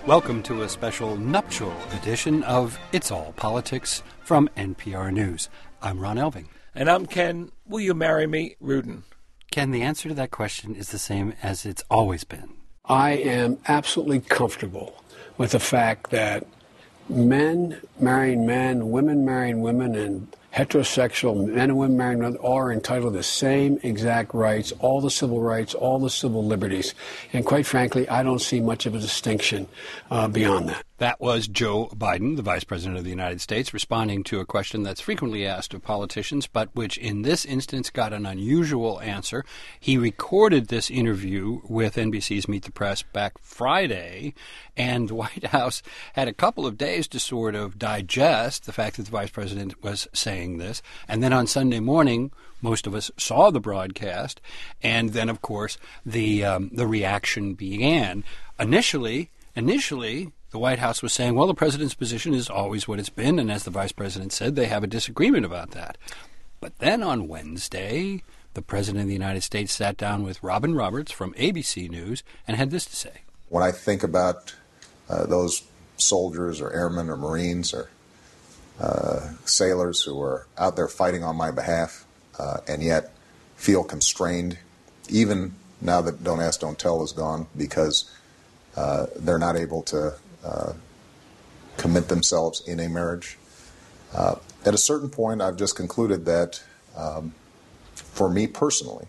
Welcome to a special nuptial edition of It's All Politics from NPR News. I'm Ron Elving. And I'm Ken. Will you marry me, Rudin? Ken, the answer to that question is the same as it's always been. I am absolutely comfortable with the fact that men marrying men, women marrying women, and heterosexual men and women marrying women all are entitled to the same exact rights, all the civil rights, all the civil liberties. And quite frankly, I don't see much of a distinction beyond that. That was Joe Biden, the Vice President of the United States, responding to a question that's frequently asked of politicians, but which in this instance got an unusual answer. He recorded this interview with NBC's Meet the Press back Friday, and the White House had a couple of days to sort of digest the fact that the Vice President was saying this. And then on Sunday morning, most of us saw the broadcast, and then, of course, the reaction began. Initially, the White House was saying, well, the president's position is always what it's been, and as the vice president said, they have a disagreement about that. But then on Wednesday, the president of the United States sat down with Robin Roberts from ABC News and had this to say. When I think about those soldiers or airmen or Marines or sailors who are out there fighting on my behalf and yet feel constrained, even now that Don't Ask, Don't Tell is gone, because they're not able to commit themselves in a marriage. At a certain point, I've just concluded that for me personally,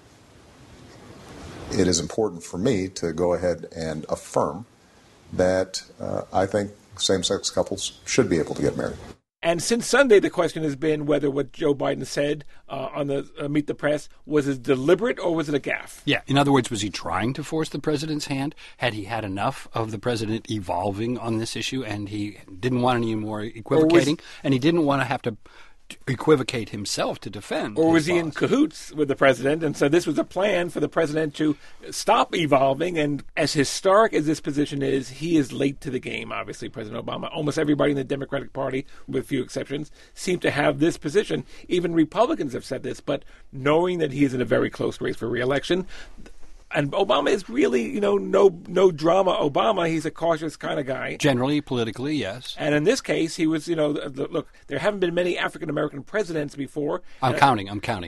it is important for me to go ahead and affirm that I think same-sex couples should be able to get married. And since Sunday, the question has been whether what Joe Biden said on the Meet the Press, was it deliberate or was it a gaffe? Yeah. In other words, was he trying to force the president's hand? Had he had enough of the president evolving on this issue and he didn't want any more equivocating? And he didn't want to have to equivocate himself to defend. Or was he boss. in cahoots with the president? And so this was a plan for the president to stop evolving. And as historic as this position is, he is late to the game, obviously, President Obama. Almost everybody in the Democratic Party, with few exceptions, seem to have this position. Even Republicans have said this. But knowing that he is in a very close race for re-election, and Obama is really, no drama Obama. He's a cautious kind of guy. Generally, politically, yes. And in this case, he was, look, there haven't been many African-American presidents before. I'm counting.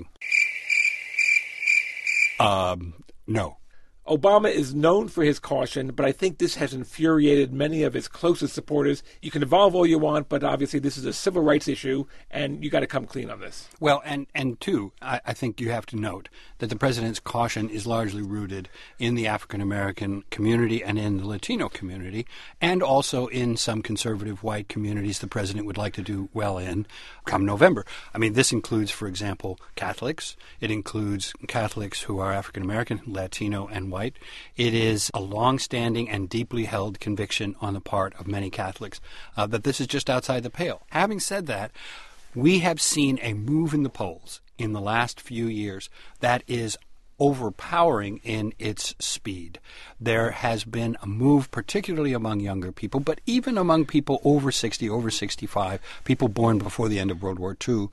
No. Obama is known for his caution, but I think this has infuriated many of his closest supporters. You can evolve all you want, but obviously this is a civil rights issue, and you got to come clean on this. Well, and two, I think you have to note that the president's caution is largely rooted in the African-American community and in the Latino community, and also in some conservative white communities the president would like to do well in come November. I mean, this includes, for example, Catholics. It includes Catholics who are African-American, Latino, and white. It is a long-standing and deeply held conviction on the part of many Catholics that this is just outside the pale. Having said that, we have seen a move in the polls in the last few years that is overpowering in its speed. There has been a move, particularly among younger people, but even among people over 60, over 65, people born before the end of World War II,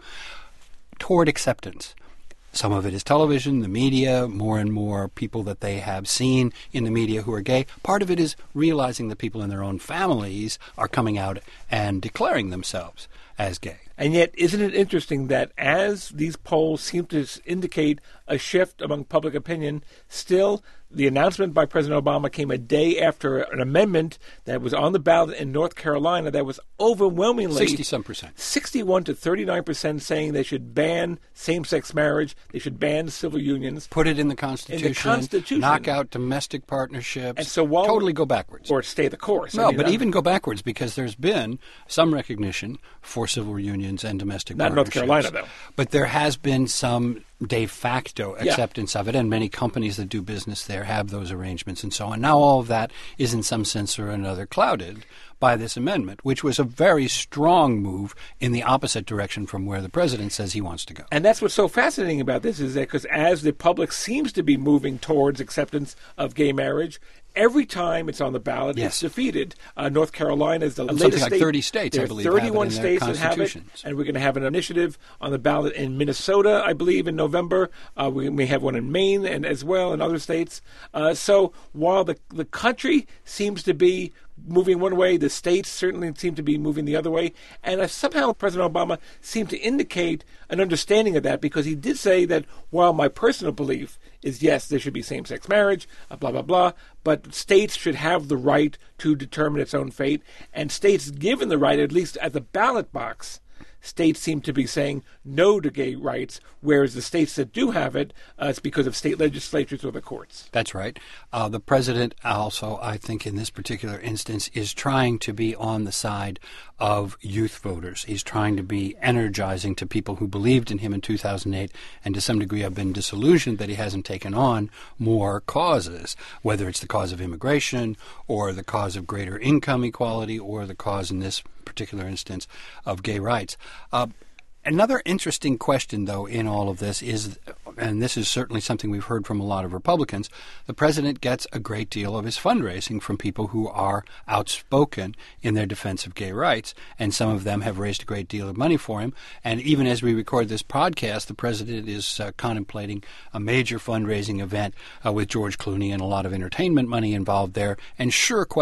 toward acceptance. Some of it is television, the media, more and more people that they have seen in the media who are gay. Part of it is realizing that people in their own families are coming out and declaring themselves as gay. And yet, isn't it interesting that as these polls seem to indicate a shift among public opinion, still the announcement by President Obama came a day after an amendment that was on the ballot in North Carolina that was overwhelmingly 60-some%. 61 to 39% saying they should ban same-sex marriage, they should ban civil unions. Put it in the Constitution. Knock out domestic partnerships. And so totally go backwards. Or stay the course. No, but even go backwards because there's been some recognition for civil unions and domestic partnerships. Not North Carolina, though. But there has been some de facto acceptance of it, and many companies that do business there have those arrangements and so on. Now all of that is in some sense or another clouded by this amendment, which was a very strong move in the opposite direction from where the president says he wants to go. And that's what's so fascinating about this is that because as the public seems to be moving towards acceptance of gay marriage, every time it's on the ballot, it's defeated. North Carolina is the latest something like state. 30 states, I believe, 31 have it in states their that have it, and we're going to have an initiative on the ballot in Minnesota, I believe, in November. We may have one in Maine and as well in other states. So while the country seems to be moving one way. The states certainly seem to be moving the other way. And somehow President Obama seemed to indicate an understanding of that, because he did say that while my personal belief is, yes, there should be same-sex marriage, blah, blah, blah, but states should have the right to determine its own fate. And states given the right, at least at the ballot box, states seem to be saying no to gay rights, whereas the states that do have it, it's because of state legislatures or the courts. That's right. The president also, I think in this particular instance, is trying to be on the side of youth voters. He's trying to be energizing to people who believed in him in 2008 and to some degree have been disillusioned that he hasn't taken on more causes, whether it's the cause of immigration or the cause of greater income equality or the cause in this particular instance of gay rights. Another interesting question, though, in all of this is, and this is certainly something we've heard from a lot of Republicans, the president gets a great deal of his fundraising from people who are outspoken in their defense of gay rights, and some of them have raised a great deal of money for him. And even as we record this podcast, the president is contemplating a major fundraising event with George Clooney and a lot of entertainment money involved there, and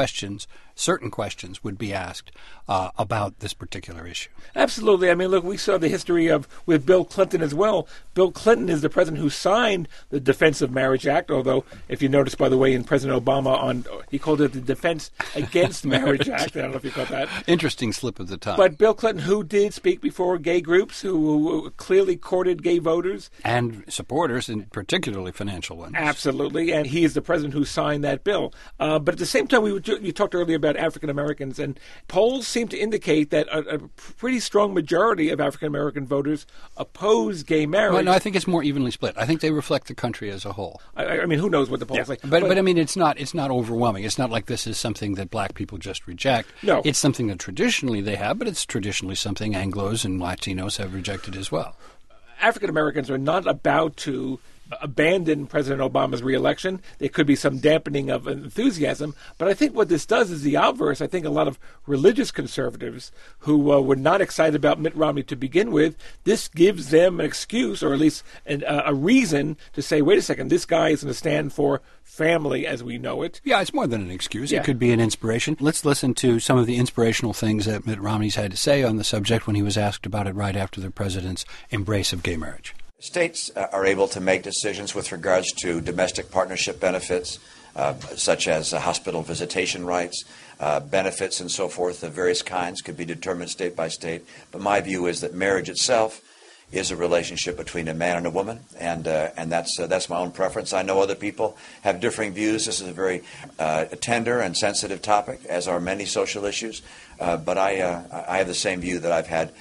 certain questions would be asked about this particular issue. Absolutely. I mean, look, we saw the history with Bill Clinton as well. Bill Clinton is the president who signed the Defense of Marriage Act, although, if you notice, by the way, in President Obama, he called it the Defense Against Marriage Act. I don't know if you caught that. Interesting slip of the tongue. But Bill Clinton, who did speak before gay groups, who clearly courted gay voters. And supporters, and particularly financial ones. Absolutely. And he is the president who signed that bill. But at the same time, you talked earlier about African Americans, and polls seem to indicate that a pretty strong majority of African American voters oppose gay marriage. Well, no, I think it's more evenly split. I think they reflect the country as a whole. I mean, who knows what the polls say? But I mean, it's not overwhelming. It's not like this is something that black people just reject. No. It's something that traditionally they have, but it's traditionally something Anglos and Latinos have rejected as well. African Americans are not about to abandon President Obama's reelection. There could be some dampening of enthusiasm, but I think what this does is the obverse. I think a lot of religious conservatives who were not excited about Mitt Romney to begin with, this gives them an excuse, or at least a reason to say, wait a second, this guy is going to stand for family as we know it. Yeah, it's more than an excuse. Yeah. It could be an inspiration. Let's listen to some of the inspirational things that Mitt Romney's had to say on the subject when he was asked about it right after the president's embrace of gay marriage. States are able to make decisions with regards to domestic partnership benefits, such as hospital visitation rights, benefits and so forth of various kinds could be determined state by state. But my view is that marriage itself is a relationship between a man and a woman, and that's my own preference. I know other people have differing views. This is a very tender and sensitive topic, as are many social issues. But I have the same view that I've had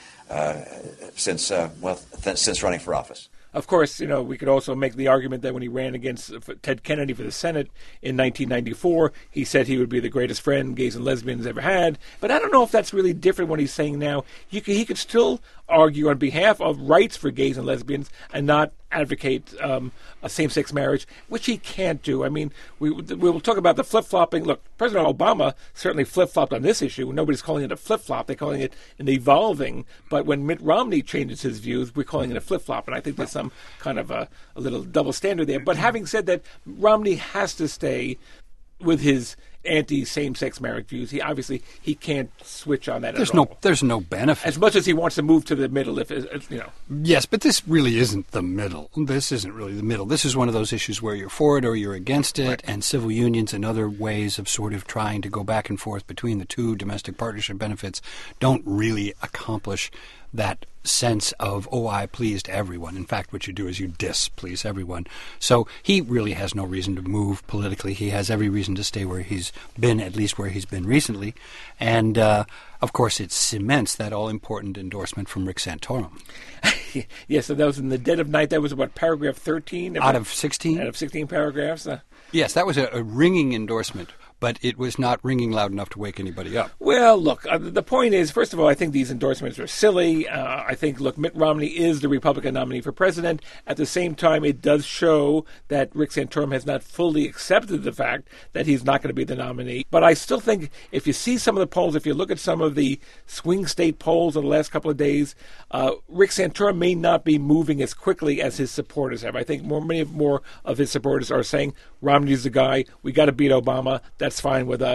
since running for office. Of course, we could also make the argument that when he ran against Ted Kennedy for the Senate in 1994, he said he would be the greatest friend gays and lesbians ever had. But I don't know if that's really different what he's saying now. He could still argue on behalf of rights for gays and lesbians and not advocate a same-sex marriage, which he can't do. I mean, we will talk about the flip-flopping. Look, President Obama certainly flip-flopped on this issue. Nobody's calling it a flip-flop. They're calling it an evolving. But when Mitt Romney changes his views, we're calling it a flip-flop. And I think there's some kind of a little double standard there. But having said that, Romney has to stay with his anti-same-sex marriage views. He can't switch on that at all. There's no benefit. As much as he wants to move to the middle, Yes, but this really isn't the middle. This isn't really the middle. This is one of those issues where you're for it or you're against it, right. And civil unions and other ways of sort of trying to go back and forth between the two domestic partnership benefits don't really accomplish that sense of, I pleased everyone. In fact, what you do is you displease everyone. So he really has no reason to move politically. He has every reason to stay where he's been, at least where he's been recently. And, of course, it cements that all-important endorsement from Rick Santorum. Yes, so that was in the dead of night. That was about paragraph 13? Out of 16? Out of 16 paragraphs. Yes, that was a ringing endorsement. But it was not ringing loud enough to wake anybody up. Well, look, the point is, first of all, I think these endorsements are silly. I think, Mitt Romney is the Republican nominee for president. At the same time, it does show that Rick Santorum has not fully accepted the fact that he's not going to be the nominee. But I still think if you see some of the polls, if you look at some of the swing state polls of the last couple of days, Rick Santorum may not be moving as quickly as his supporters have. I think many more of his supporters are saying, Romney's the guy, we got to beat Obama, that's fine with us.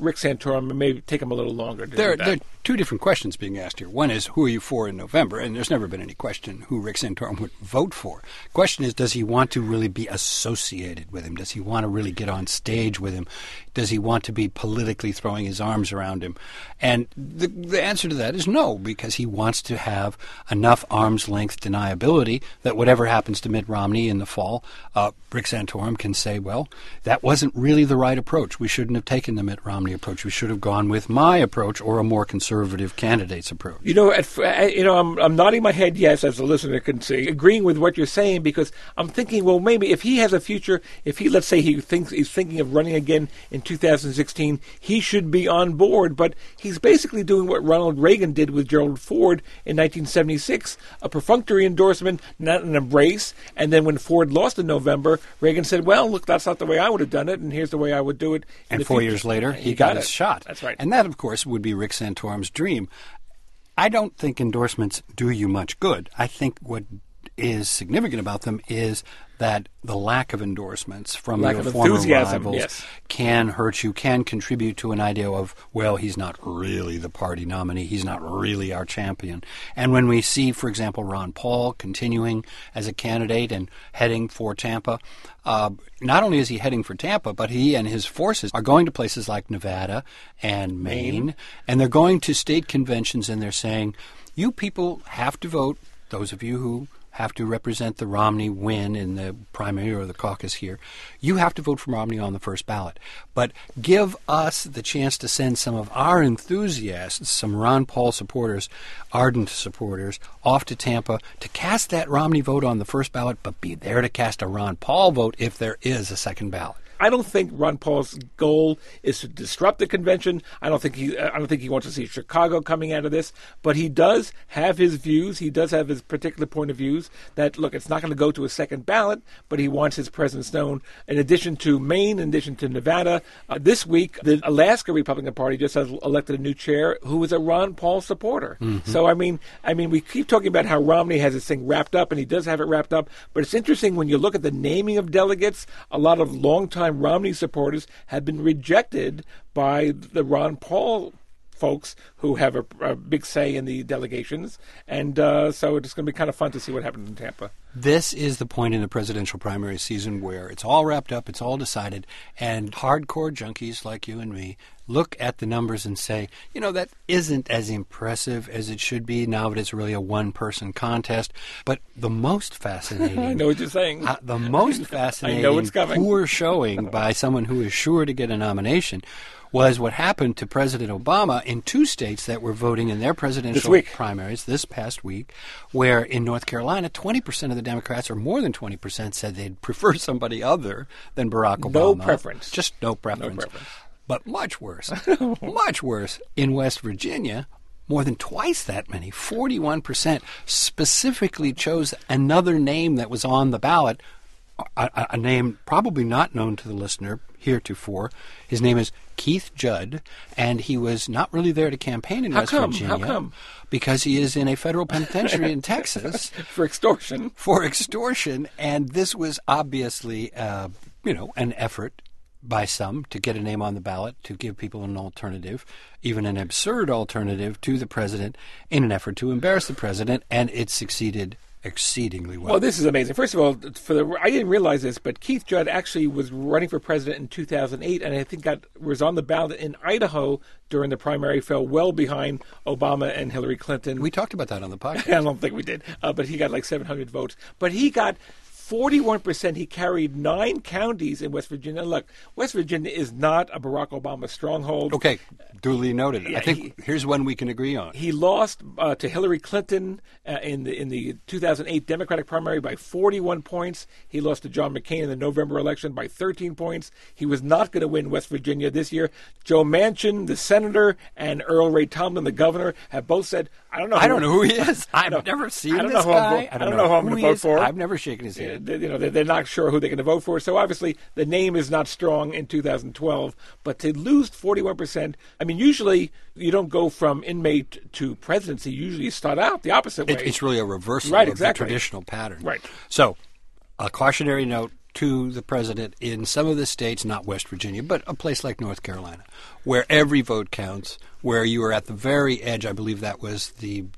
Rick Santorum, it may take him a little longer to There do that. are two different questions being asked here. One is, who are you for in November? And there's never been any question who Rick Santorum would vote for. Question is, does he want to really be associated with him? Does he want to really get on stage with him? Does he want to be politically throwing his arms around him? And the answer to that is no, because he wants to have enough arm's length deniability that whatever happens to Mitt Romney in the fall, Rick Santorum can say, well, that wasn't really the right approach. We shouldn't have taken the Mitt Romney approach. We should have gone with my approach or a more conservative candidate's approach. I'm nodding my head yes, as the listener can see, agreeing with what you're saying, because I'm thinking, well, maybe if he has a future, if he, let's say, he's thinking of running again in 2016, he should be on board. But he's basically doing what Ronald Reagan did with Gerald Ford in 1976, a perfunctory endorsement, not an embrace. And then when Ford lost in November, Reagan said, well, look, that's not the way I would have done it, and here's the way I would do it. And 4 years later, he got his shot. That's right. And that, of course, would be Rick Santorum's dream. I don't think endorsements do you much good. I think what is significant about them is that the lack of endorsements from your former rivals can hurt you, can contribute to an idea of, well, he's not really the party nominee, he's not really our champion. And when we see, for example, Ron Paul continuing as a candidate and heading for Tampa, not only is he heading for Tampa, but he and his forces are going to places like Nevada and Maine, and they're going to state conventions and they're saying, you people have to vote, those of you who have to represent the Romney win in the primary or the caucus here, you have to vote for Romney on the first ballot. But give us the chance to send some of our enthusiasts, some Ron Paul supporters, ardent supporters, off to Tampa to cast that Romney vote on the first ballot, but be there to cast a Ron Paul vote if there is a second ballot. I don't think Ron Paul's goal is to disrupt the convention. I don't think he wants to see Chicago coming out of this. But he does have his views. He does have his particular point of views that, look, it's not going to go to a second ballot, but he wants his presence known. In addition to Maine, in addition to Nevada, this week the Alaska Republican Party just has elected a new chair who is a Ron Paul supporter. Mm-hmm. So I mean, we keep talking about how Romney has this thing wrapped up, and he does have it wrapped up. But it's interesting when you look at the naming of delegates. A lot of longtime Romney supporters have been rejected by the Ron Paul folks who have a big say in the delegations. And so it's going to be kind of fun to see what happens in Tampa. This is the point in the presidential primary season where it's all wrapped up, it's all decided, and hardcore junkies like you and me look at the numbers and say, that isn't as impressive as it should be now that it's really a one-person contest. But the most fascinating... I know what you're saying. The most fascinating I know what's coming. poor showing by someone who is sure to get a nomination was what happened to President Obama in two states that were voting in their presidential primaries this past week, where in North Carolina, 20% of the Democrats, or more than 20%, said they'd prefer somebody other than Barack Obama. No preference. Just no preference. But much worse, much worse, in West Virginia, more than twice that many, 41%, specifically chose another name that was on the ballot, a name probably not known to the listener heretofore. His name is Keith Judd, and he was not really there to campaign in West Virginia. How come? Because he is in a federal penitentiary in Texas. For extortion. For extortion, and this was obviously, an effort by some to get a name on the ballot, to give people an alternative, even an absurd alternative to the president, in an effort to embarrass the president, and it succeeded exceedingly well. Well, this is amazing. First of all, I didn't realize this, but Keith Judd actually was running for president in 2008, and I think was on the ballot in Idaho during the primary, fell well behind Obama and Hillary Clinton. We talked about that on the podcast. I don't think we did, but he got like 700 votes. But he got 41%. He carried 9 counties in West Virginia. Look, West Virginia is not a Barack Obama stronghold. Okay, duly noted. Yeah, I think here's one we can agree on. He lost to Hillary Clinton in the 2008 Democratic primary by 41 points. He lost to John McCain in the November election by 13 points. He was not going to win West Virginia this year. Joe Manchin, the senator, and Earl Ray Tomlin, the governor, have both said, I don't know who he is. I've never seen this guy. I don't know who I'm going to vote for. I've never shaken his hand. They're not sure who they're going to vote for. So obviously the name is not strong in 2012. But to lose 41%, I mean, usually you don't go from inmate to presidency. Usually you start out the opposite way. It's really a reversal of the traditional pattern. Right. So a cautionary note, to the president in some of the states, not West Virginia, but a place like North Carolina, where every vote counts, where you are at the very edge. I believe that was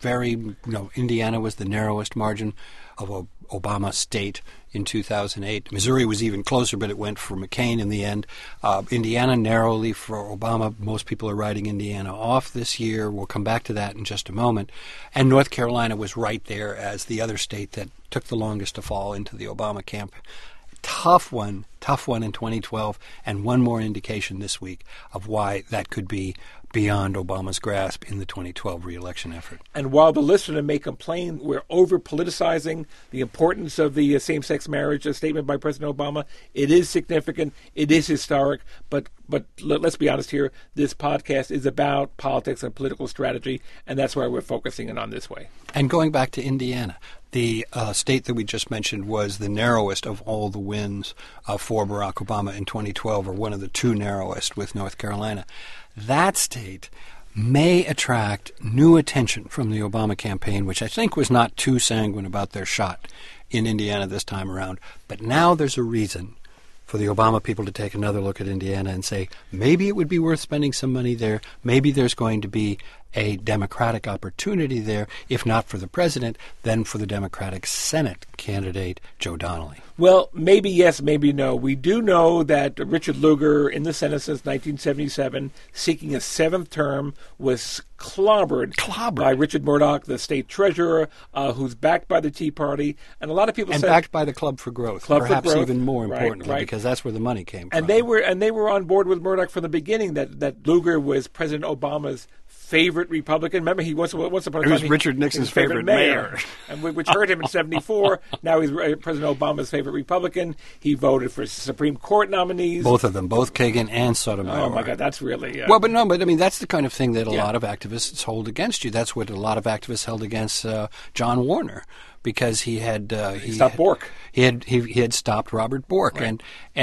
Indiana was the narrowest margin of Obama state in 2008. Missouri was even closer, but it went for McCain in the end. Indiana narrowly for Obama. Most people are writing Indiana off this year. We'll come back to that in just a moment. And North Carolina was right there as the other state that took the longest to fall into the Obama camp. Tough one in 2012, and one more indication this week of why that could be beyond Obama's grasp in the 2012 re-election effort. And while the listener may complain we're over-politicizing the importance of the same-sex marriage statement by President Obama, it is significant, it is historic, but let's be honest here, this podcast is about politics and political strategy, and that's why we're focusing in on this way. And going back to Indiana, the state that we just mentioned was the narrowest of all the wins for Barack Obama in 2012, or one of the two narrowest with North Carolina. That state may attract new attention from the Obama campaign, which I think was not too sanguine about their shot in Indiana this time around. But now there's a reason for the Obama people to take another look at Indiana and say, maybe it would be worth spending some money there. Maybe there's going to be a Democratic opportunity there, if not for the president, then for the Democratic Senate candidate, Joe Donnelly. Well, maybe yes, maybe no. We do know that Richard Lugar, in the Senate since 1977, seeking a seventh term, was clobbered by Richard Murdoch, the state treasurer, who's backed by the Tea Party. And a lot of people said... And backed by the Club for Growth, perhaps even more importantly, because that's where the money came from. And they were on board with Murdoch from the beginning, that Lugar was President Obama's favorite Republican. Remember, he was Richard Nixon's favorite mayor. And which hurt him in 1974. Now he's President Obama's favorite Republican. He voted for Supreme Court nominees. Both of them, both Kagan and Sotomayor. Oh, my God, that's really... But I mean, that's the kind of thing that a lot of activists hold against you. That's what a lot of activists held against John Warner, because he had... he stopped Bork. He had stopped Robert Bork. Right.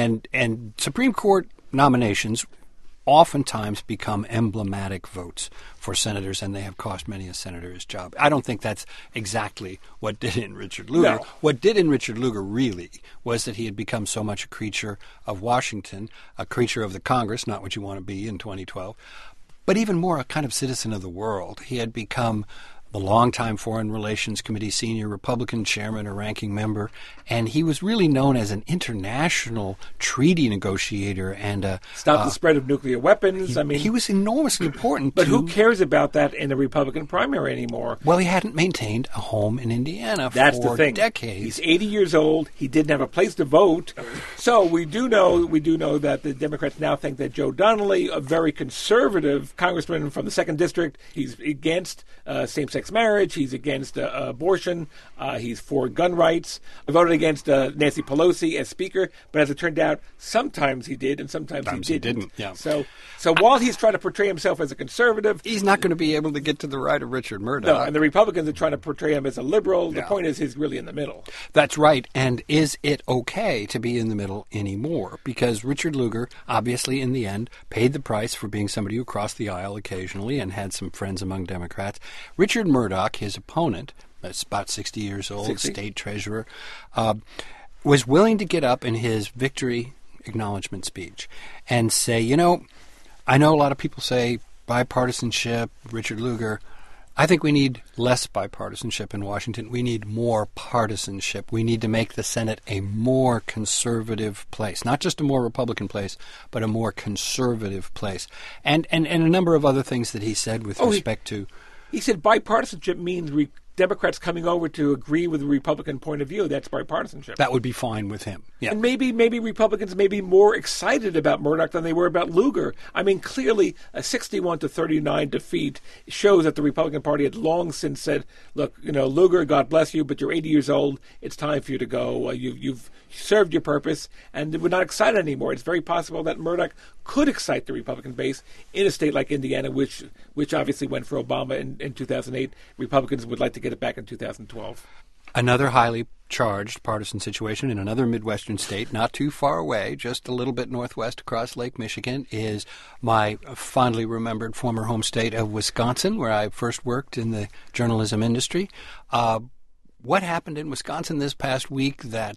And Supreme Court nominations oftentimes become emblematic votes for senators, and they have cost many a senator his job. I don't think that's exactly what did in Richard Lugar. No. What did in Richard Lugar really was that he had become so much a creature of Washington, a creature of the Congress, not what you want to be in 2012, but even more a kind of citizen of the world. He had become the longtime Foreign Relations Committee senior Republican chairman or ranking member, and he was really known as an international treaty negotiator and stop the spread of nuclear weapons. He was enormously important. But who cares about that in the Republican primary anymore? Well, he hadn't maintained a home in Indiana That's for the thing. decades. He's 80 years old. He didn't have a place to vote. So we do know that the Democrats now think that Joe Donnelly, a very conservative congressman from the 2nd District, he's against same-sex marriage, he's against abortion, he's for gun rights. I voted against Nancy Pelosi as Speaker, but as it turned out, sometimes he did and sometimes he didn't. Yeah. So while he's trying to portray himself as a conservative, he's not going to be able to get to the right of Richard Murdoch. No, and the Republicans are trying to portray him as a liberal. The point is he's really in the middle. That's right. And is it okay to be in the middle anymore? Because Richard Lugar, obviously, in the end, paid the price for being somebody who crossed the aisle occasionally and had some friends among Democrats. Richard Murdoch, his opponent, that's about 60 years old, state treasurer, was willing to get up in his victory acknowledgement speech and say, I know a lot of people say bipartisanship, Richard Lugar. I think we need less bipartisanship in Washington. We need more partisanship. We need to make the Senate a more conservative place, not just a more Republican place, but a more conservative place. And a number of other things that he said with respect to... He said bipartisanship means Democrats coming over to agree with the Republican point of view. That's bipartisanship. That would be fine with him. Yeah. And maybe Republicans may be more excited about Murdoch than they were about Lugar. I mean, clearly a 61-39 defeat shows that the Republican Party had long since said, look, Lugar, God bless you, but you're 80 years old. It's time for you to go. You've served your purpose, and we're not excited anymore. It's very possible that Murdoch could excite the Republican base in a state like Indiana, which obviously went for Obama in 2008. Republicans would like to get it back in 2012. Another highly charged partisan situation in another Midwestern state, not too far away, just a little bit northwest across Lake Michigan, is my fondly remembered former home state of Wisconsin, where I first worked in the journalism industry. What happened in Wisconsin this past week that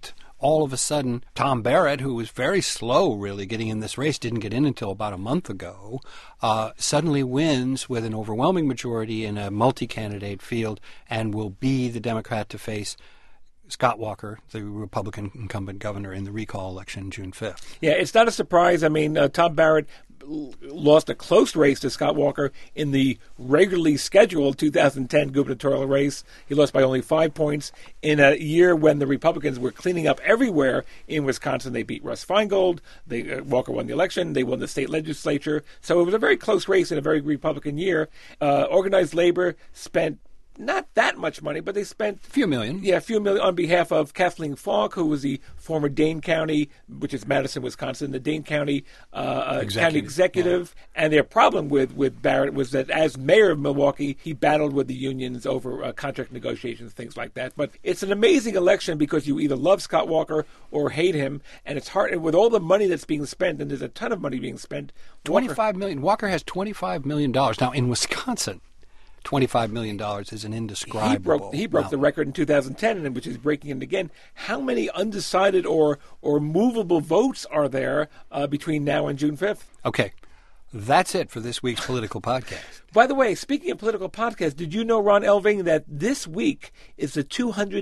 all of a sudden, Tom Barrett, who was very slow really getting in this race, didn't get in until about a month ago, suddenly wins with an overwhelming majority in a multi-candidate field and will be the Democrat to face Scott Walker, the Republican incumbent governor, in the recall election June 5th. Yeah, it's not a surprise. I mean, Tom Barrett lost a close race to Scott Walker in the regularly scheduled 2010 gubernatorial race. He lost by only 5 points in a year when the Republicans were cleaning up everywhere in Wisconsin. They beat Russ Feingold. Walker won the election. They won the state legislature. So it was a very close race in a very Republican year. Organized labor spent not that much money, but they spent a few million. Yeah, a few million on behalf of Kathleen Falk, who was the former Dane County, which is Madison, Wisconsin, the Dane County county executive. Yeah. And their problem with Barrett was that as mayor of Milwaukee, he battled with the unions over contract negotiations, things like that. But it's an amazing election because you either love Scott Walker or hate him, and it's hard. And with all the money that's being spent, and there's a ton of money being spent, $25 million. Walker has $25 million now in Wisconsin. $25 million is an indescribable. He broke the record in 2010, which is breaking it again. How many undecided or movable votes are there between now and June 5th? Okay. That's it for this week's political podcast. By the way, speaking of political podcasts, did you know, Ron Elving, that this week is the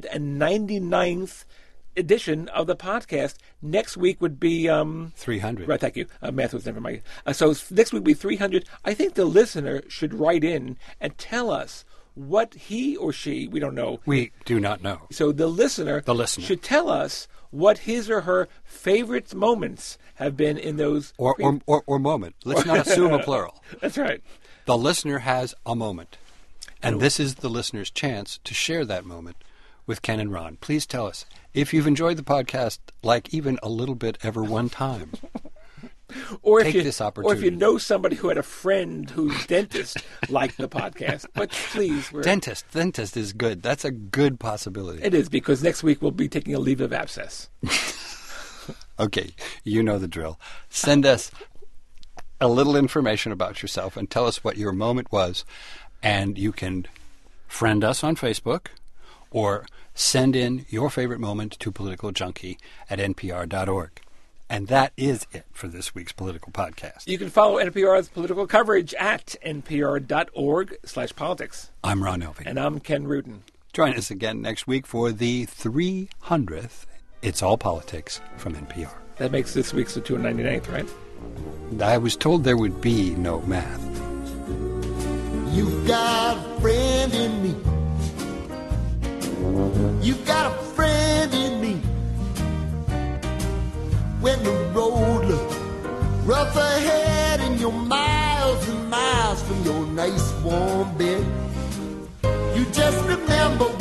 299th edition of the podcast? Next week would be 300. Right, thank you. Math was never my. So next week would be 300. I think the listener should write in and tell us what he or she, we don't know. We do not know. So the listener should tell us what his or her favorite moments have been in those. Or moment. Let's not assume a plural. That's right. The listener has a moment. And this is the listener's chance to share that moment with Ken and Ron. Please tell us if you've enjoyed the podcast, like even a little bit ever one time. Or Take this opportunity. Or if you know somebody who had a friend whose dentist liked the podcast. But please. Dentist is good. That's a good possibility. It is, because next week we'll be taking a leave of abscess. Okay, you know the drill. Send us a little information about yourself and tell us what your moment was. And you can friend us on Facebook or send in your favorite moment to politicaljunkie@npr.org. And that is it for this week's political podcast. You can follow NPR's political coverage at npr.org/politics. I'm Ron Elving. And I'm Ken Rudin. Join us again next week for the 300th It's All Politics from NPR. That makes this week's the 299th, right? I was told there would be no math. You've got a friend in me. You've got a friend in me. When the road looks rough ahead and you're miles and miles from your nice warm bed, you just remember